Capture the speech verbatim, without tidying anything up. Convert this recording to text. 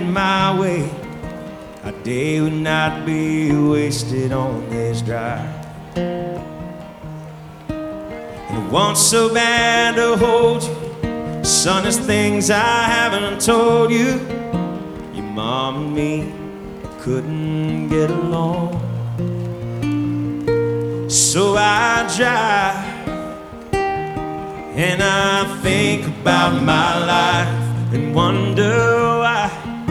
my way, a day would not be wasted on this drive. And I want so bad to hold you, son, there's things I haven't told you. Your mom and me couldn't get along, so I drive and I think about my life and wonder